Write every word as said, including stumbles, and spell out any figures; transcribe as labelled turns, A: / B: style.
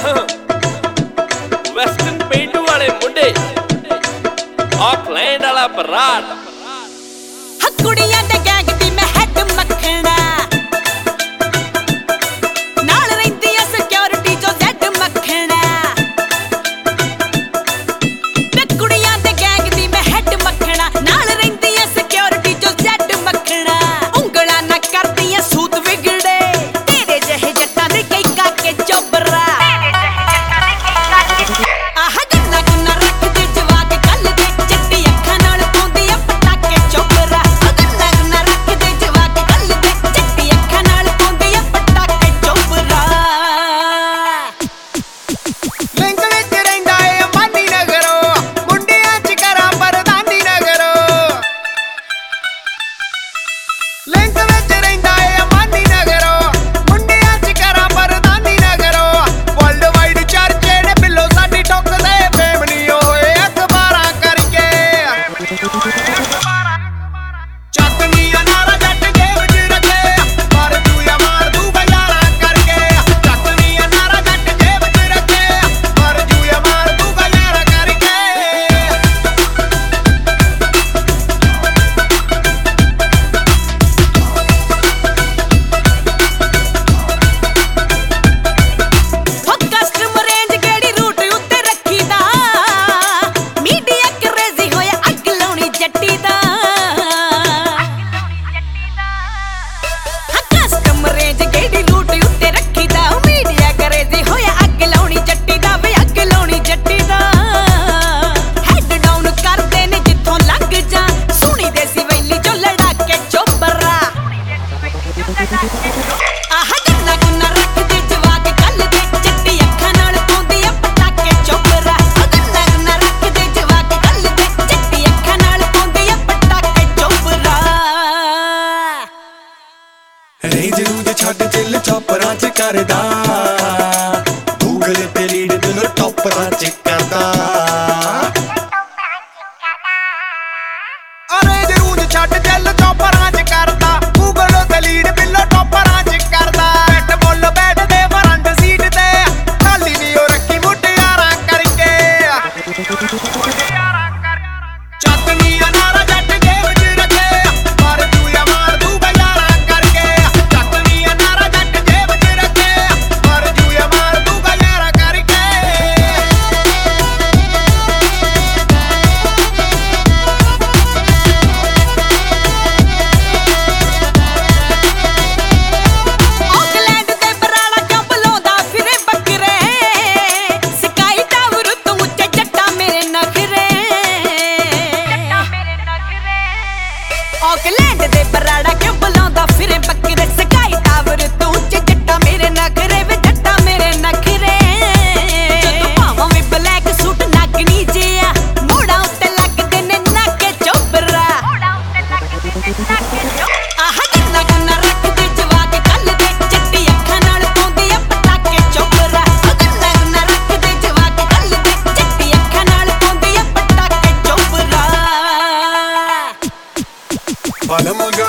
A: western paint ਵਾਲੇ ਮੁੰਡੇ Auckland ਵਾਲਾ ਬਰਾੜ
B: ਹ ਕੁੜੀਆਂ ਦੇ ਗੈਂਗ ਦੀ ਮੈਂ ਹੈਡ ਮੱਖਣਾ ਨਾਲ ਰਹਿੰਦੀ ਆ ਸਿਕਿਉਰਿਟੀ ਜੋ ਜ਼ੈਡ ਮੱਖਣਾ ਤੇ ਕੁੜੀਆਂ ਦੇ ਗੈਂਗ ਦੀ ਮੈਂ ਹੈਡ ਮੱਖਣਾ ਨਾਲ ਰਹਿੰਦੀ ਆ ਸਿਕਿਉਰਿਟੀ ਜੋ ਜ਼ੈਡ ਮੱਖਣਾ ਉਂਗਲਾਂ ਨਾ ਕਰਦੀ ਆ ਸੂਤ ਵਿਗੜੇ ਤੇਰੇ ਜਿਹੇ ਜੱਟਾਂ ਦੇ ਕਈ ਕਾਕੇ ਚੋਬਰਾ ਆਹ ਗੱਲਾਂ ਗੁੱਲਾਂ ਰੱਖਦੇ ਜਵਾਕ ਕੱਲ ਦੇ ਚਿੱਟੀ ਅੱਖਾਂ ਨਾਲ ਪਾਉਂਦੀ ਆ ਪਟਾਕੇ ਚੋਬਰਾ ਆਹ ਗੱਲਾਂ ਗੁੱਲਾਂ ਰੱਖਦੇ ਜਵਾਕ ਕੱਲ ਦੇ ਚਿੱਟੀ ਅੱਖਾਂ ਨਾਲ ਪਾਉਂਦੀ ਆ ਪਟਾਕੇ ਚੋਬਰਾ
C: ਲਿੰਕ ਵਿੱਚ ਰਹਿੰਦਾ ਏ ਅੰਬਾਨੀ ਨਗਰੋ ਮੁੰਡਿਆਂ ਚ ਕਰਾਂ ਪਰਦਾਨੀ ਨਗਰੋ ਲਿੰਕ ਵਿੱਚ ਰਹਿੰਦਾ ਏ ਅੰਬਾਨੀ ਨਗਰੋ ਮੁੰਡਿਆਂ ਚ ਕਰਾਂ ਪਰਦਾਨੀ ਨਗਰੋ ਵਰਲਡ ਵਾਈਡ ਚਰਚੇ ਨੇ ਬਿੱਲੋ ਸਾਡੀ ਠੋਕਦੇ ਫੇਮ ਨੀ ਹੋਏ ਅਖਬਾਰਾਂ ਕਰਕੇ ਚੱਕਨੀਆਂ ਨਾਰਾ ਜੱਟ ਜੇਬ ਚ ਰੱਖੇ ਮਾਰ ਦੂ ਜਾਂ ਮਾਰ ਦੂ ਬਜ਼ਾਰਾਂ ਕਰਕੇ ਚੱਕਨੀਆਂ ਨਾਰਾ ਜੱਟ ਜੇਬ ਚ ਰੱਖੇ ਮਾਰ ਦੂ ਜਾਂ ਮਾਰ ਦੂ ਬਜ਼ਾਰਾਂ ਕਰਕੇ
B: ਹੋ ਕਸਟਮਰ ਰੇਂਜ ਕਿਹੜੀ ਰੂਟ ਉੱਤੇ ਰੱਖੀਦਾ ਮੀਡੀਆ ਕਰੇਜ਼ੀ ਹੋਇਆ ਅੱਗ ਲਾਉਣੀ ਜੱਟੀ ਦਾ ਹਾਂ ਕਸਟਮਰ ਰੇਂਜ ਕਿਹੜੀ ਰੂਟ ਉੱਤੇ ਰੱਖੀਦਾ ਮੀਡੀਆ ਕਰੇਜ਼ੀ ਹੋਇਆ ਅੱਗ ਲਾਉਣੀ ਜੱਟੀ ਦਾ ਵੇ ਅੱਗ ਲਾਉਣੀ ਜੱਟੀ ਦਾ ਹੈਡ ਡਾਊਨ ਕਰਦੇ ਨੇ ਜਿੱਥੋਂ ਲੰਘ ਜਾ ਸੁਣੀ ਦੇ ਸੀ ਵੈਲੀ ਜੋ ਲੜਾ ਕੇ ਚੋਬਰਾ ਆਹ ਗੱਲਾਂ ਗੁੱਲਾਂ ਰੱਖਦੇ ਜਵਾਕ ਕੱਲ ਦੇ ਚਿੱਟੀ ਅੱਖਾਂ ਨਾਲ ਪਾਉਂਦੀ ਆ ਪਟਾਕੇ ਚੋਬਰਾ ਆਹ ਗੱਲਾਂ ਗੁੱਲਾਂ ਰੱਖਦੇ ਜਵਾਕ ਕੱਲ ਦੇ ਚਿੱਟੀ ਅੱਖਾਂ ਨਾਲ ਪਾਉਂਦੀ ਆ ਪਟਾਕੇ ਚੋਬਰਾ
D: ਰੇਂਜ ਰੂਜ ਛੱਡ ਚੱਲ ਚੌਪਰਾਂ ਚ ਕਰਦਾ ਗੂਗਲ ਤੇ ਲੀਡ ਦਿਲੋਂ ਟੌਪਰਾਂ ਚ ਕਰਦਾ
C: ਅਰੇ ਜਰੂਰ ਛੱਡ ਚੱਲ ਚੌਪਰਾਂ ਚ ਕਰਦਾ ਗੂਗਲ ਤੇ ਲੀਡ ਬਿੱਲੋ ਟੌਪਰਾਂ ਚ ਕਰਦਾ ਬੈਟ ਮੁੱਲ ਬੈਠਦੇ ਫਰੰਟ ਸੀਟ ਤੇ ਖਾਲੀ ਨੀ ਉਹ ਰੱਖੀ ਮੁਟਿਆਰਾਂ ਕਰਕੇ ਚੱਕਨੀਆਂ ਨਾਰਾ ਜੱਟ ਜੇਬ ਚ ਰੱਖੇ ਮਾਰ ਦੂ ਜਾਂ ਮਾਰ ਦੂ ਬਜ਼ਾਰਾਂ ਕਰਕੇ ਚੱਕਨੀਆਂ ਨਾਰਾ ਜੱਟ ਜੇਬ ਚ ਰੱਖੇ ਮਾਰ ਦੂ ਜਾਂ ਮਾਰ ਦੂ ਬਜ਼ਾਰਾਂ ਕਰਕੇ
B: ਆਕਲੈਂਡ ਦੇ ਬਰਾੜਾ ਕਿਉਂ ਬੁਲਾਉਂਦਾ ਫਿਰੇ ਬੱਕਰੇ ਸਕਾਈ ਟਾਵਰ ਤੋਂ ਉੱਚੇ ਜੱਟਾਂ ਮੇਰੇ ਨਖਰੇ ਆਕਲੈਂਡ ਦੇ ਬਰਾੜਾ ਕਿਉਂ ਬੁਲਾਉਂਦਾ ਫਿਰੇ ਬੱਕਰੇ ਸਕਾਈ ਟਾਵਰ ਤੋਂ ਉੱਚੇ ਜੱਟਾਂ ਮੇਰੇ ਨਖਰੇ ਵੇ ਜੱਟਾਂ ਮੇਰੇ ਨਖਰੇ ਜਦੋਂ ਭਾਵਾਂ ਵੀ ਬਲੈਕ ਸੂਟ ਨਾਗਣੀ ਜਿਆ ਮੋੜਾਂ ਉੱਤੇ ਲੱਗਦੇ ਨੇ ਨਾਕੇ ਚੋਬਰਾ ਆਹ ਗੱਲਾਂ ਗੁੱਲਾਂ ਰੱਖਦੇ ਜਵਾਕ ਕੱਲ ਦੇ ਚਿੱਟੀ ਅੱਖਾਂ ਨਾਲ ਪਾਉਂਦੀ ਆ ਪਟਾਕੇ ਚੋਬਰਾ ਆਹ ਗੱਲਾਂ ਗੁੱਲਾਂ ਰੱਖਦੇ ਜਵਾਕ ਕੱਲ ਦੇ ਚਿੱਟੀ ਅੱਖਾਂ ਨਾਲ ਪਾਉਂਦੀ ਆ ਪਟਾਕੇ ਚੋਬਰਾ
D: ਬਲ ਮੰਗ